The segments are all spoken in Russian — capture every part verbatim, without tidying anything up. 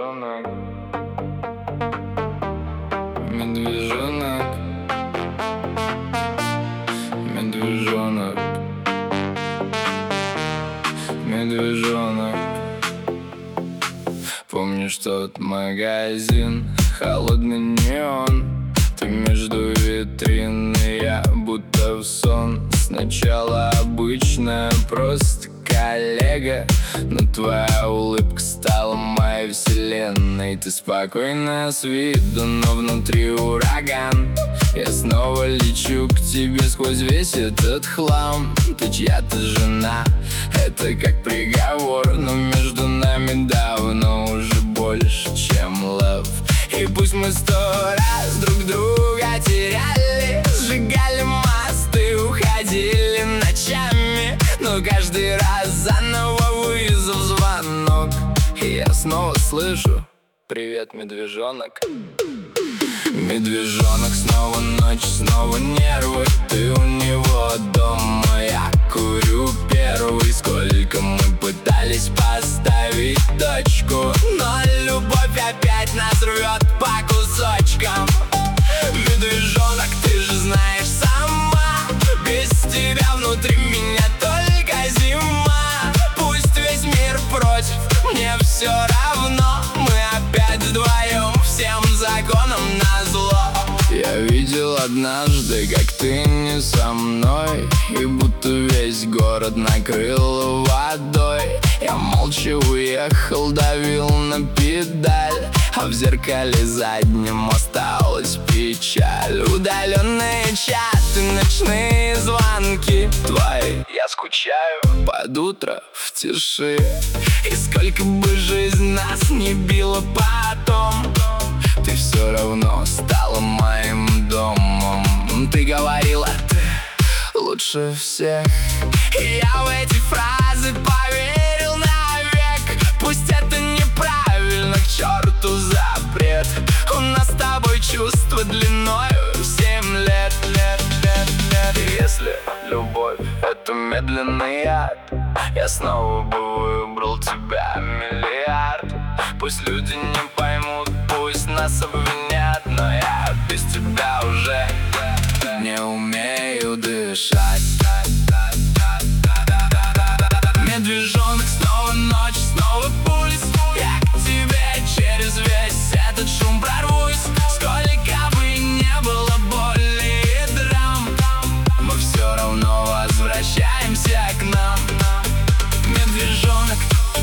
Медвежонок, медвежонок, медвежонок, медвежонок. Помнишь тот магазин, холодный неон? Ты между витрин, и я будто в сон. Сначала обычная, просто коллега, но твоя улыбка стала моей вселенной. Ты спокойная с виду, но внутри ураган. Я снова лечу к тебе сквозь весь этот хлам. Ты чья-то жена, это как приговор, но между нами давно уже больше, чем love. И пусть мы сто раз друг друга теряли, сжигали мосты, уходили ночами, но каждый раз заново вызов, звонок, и я снова слышу: привет, медвежонок. Медвежонок, снова ночь, снова нервы. Ты у него дома, я курю первый. Сколько мы пытались поставить точку, но любовь опять нас рвет по кусочкам. Медвежонок, ты же знаешь сама, без тебя внутри меня только зима. Пусть весь мир против, мне все равно. Мы опять вдвоем, всем законам назло. Я видел однажды, как ты не со мной, и будто весь город накрыл водой. Я молча уехал, давил на педаль, а в зеркале заднем осталась печаль. Удаленные чаты, ночные звонки твои. Я скучаю под утро в тиши. И сколько бы жизнь нас не била потом, ты все равно стала моим домом. Ты говорила, ты лучше всех, и я в эти фразы поверил навек. Пусть это неправильно, к черту запрет. У нас с тобой чувства длиною в семь лет, лет, лет, лет. И если любовь — это медленный яд, я снова бы выбрал тебя миллиард. Пусть люди не поймут, пусть нас обвинят, но я без тебя уже не умею дышать. Медвежонок, снова ночь, снова пульс. Я к тебе через весь этот шум прорвусь. Сколько бы не было боли и драм, мы все равно возвращаемся к нам. Медвежонок,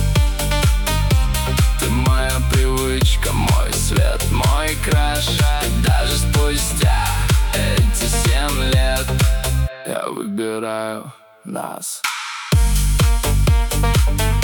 ты моя привычка, мой свет, мой краш. И даже спустя эти семь лет я выбираю нас.